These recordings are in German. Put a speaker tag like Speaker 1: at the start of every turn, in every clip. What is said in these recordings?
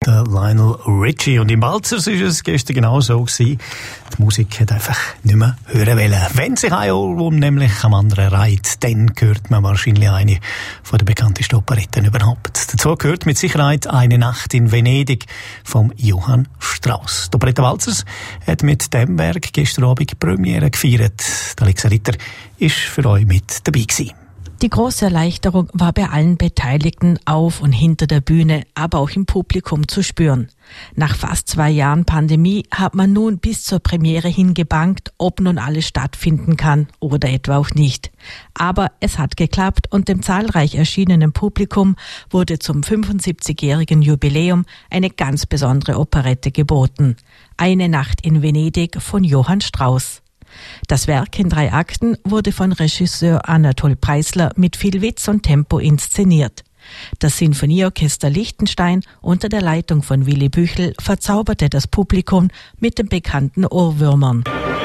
Speaker 1: der Lionel Richie. Und im Balzers war es gestern genau so gewesen. Die Musik hat einfach nicht mehr hören wollen. Wenn sich ein Ohrwurm nämlich am anderen reiht, dann hört man wahrscheinlich eine von den bekanntesten Operetten überhaupt. Dazu gehört mit Sicherheit «Eine Nacht in Venedig» vom Johann Strauss. Die Operette Balzers hat mit dem Werk gestern Abend Premiere gefeiert. Alexa Ritter ist für euch mit dabei gewesen.
Speaker 2: Die große Erleichterung war bei allen Beteiligten auf und hinter der Bühne, aber auch im Publikum zu spüren. Nach fast 2 Jahren Pandemie hat man nun bis zur Premiere hingebangt, ob nun alles stattfinden kann oder etwa auch nicht. Aber es hat geklappt und dem zahlreich erschienenen Publikum wurde zum 75-jährigen Jubiläum eine ganz besondere Operette geboten. Eine Nacht in Venedig von Johann Strauss. Das Werk in 3 Akten wurde von Regisseur Anatol Preisler mit viel Witz und Tempo inszeniert. Das Sinfonieorchester Liechtenstein unter der Leitung von Willy Büchel verzauberte das Publikum mit den bekannten Ohrwürmern.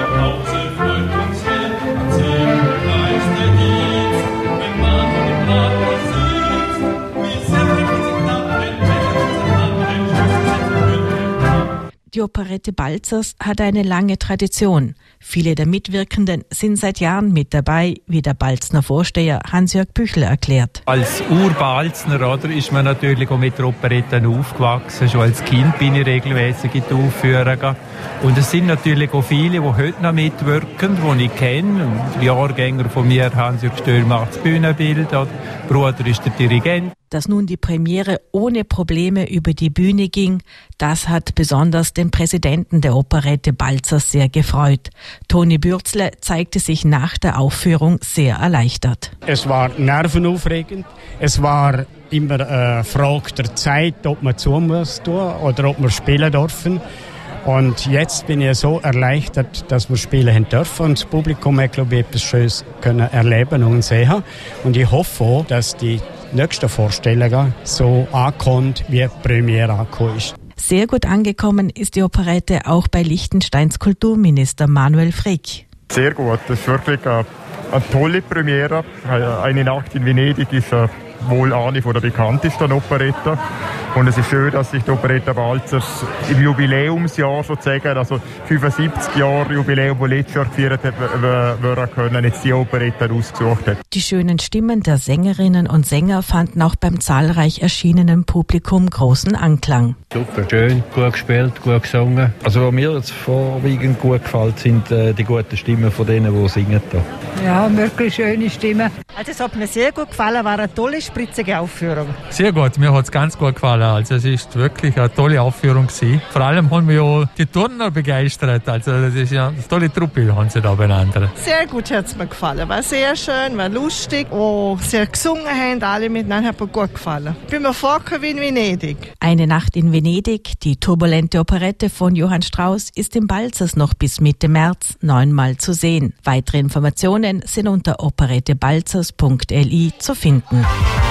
Speaker 2: Die Operette Balzers hat eine lange Tradition. Viele der Mitwirkenden sind seit Jahren mit dabei, wie der Balzner Vorsteher Hans-Jörg Büchel erklärt.
Speaker 3: Als Urbalzner oder, ist man natürlich auch mit der Operette aufgewachsen. Schon als Kind bin ich regelmäßig in die Aufführungen. Und es sind natürlich auch viele, die heute noch mitwirken, die ich kenne. Die Jahrgänger von mir, Hans-Jörg Stöhl macht das Bühnenbild, der Bruder ist der Dirigent.
Speaker 2: Dass nun die Premiere ohne Probleme über die Bühne ging, das hat besonders den Präsidenten der Operette Balzers sehr gefreut. Toni Bürzle zeigte sich nach der Aufführung sehr erleichtert.
Speaker 4: Es war nervenaufregend. Es war immer eine Frage der Zeit, ob man zu muss tun oder ob wir spielen dürfen. Und jetzt bin ich so erleichtert, dass wir spielen dürfen. Und das Publikum hat, glaube ich, etwas Schönes können erleben und sehen. Und ich hoffe auch, dass die nächsten Vorstellungen so ankommt, wie die Premiere angekommen ist.
Speaker 2: Sehr gut angekommen ist die Operette auch bei Liechtensteins Kulturminister Manuel Frick.
Speaker 5: Sehr gut, das ist wirklich eine tolle Premiere. «Eine Nacht in Venedig» ist wohl eine von der bekanntesten Operetten. Und es ist schön, dass sich die Operette Balzers im Jubiläumsjahr sozusagen, also 75 Jahre Jubiläum, das letztes Jahr gefeiert hat, können jetzt die Operette ausgesucht hat.
Speaker 2: Die schönen Stimmen der Sängerinnen und Sänger fanden auch beim zahlreich erschienenen Publikum großen Anklang.
Speaker 6: Super, schön, gut gespielt, gut gesungen. Also was mir jetzt vorwiegend gut gefällt, sind die guten Stimmen von denen, die singen.
Speaker 7: Ja, wirklich schöne Stimmen.
Speaker 8: Also es hat mir sehr gut gefallen, war eine tolle, spritzige Aufführung.
Speaker 9: Sehr gut, mir hat es ganz gut gefallen. Also es ist wirklich eine tolle Aufführung gewesen. Vor allem haben wir ja die Turner begeistert. Also das ist ja eine tolle Truppe, haben sie da beieinander.
Speaker 8: Sehr gut hat es mir gefallen. War sehr schön, war lustig. Oh, sehr gesungen haben alle miteinander, hat mir gut gefallen. Ich bin mir vorgekommen wie in Venedig.
Speaker 2: Eine Nacht in Venedig, die turbulente Operette von Johann Strauss, ist im Balzers noch bis Mitte März 9-mal zu sehen. Weitere Informationen sind unter operettebalzers.li zu finden.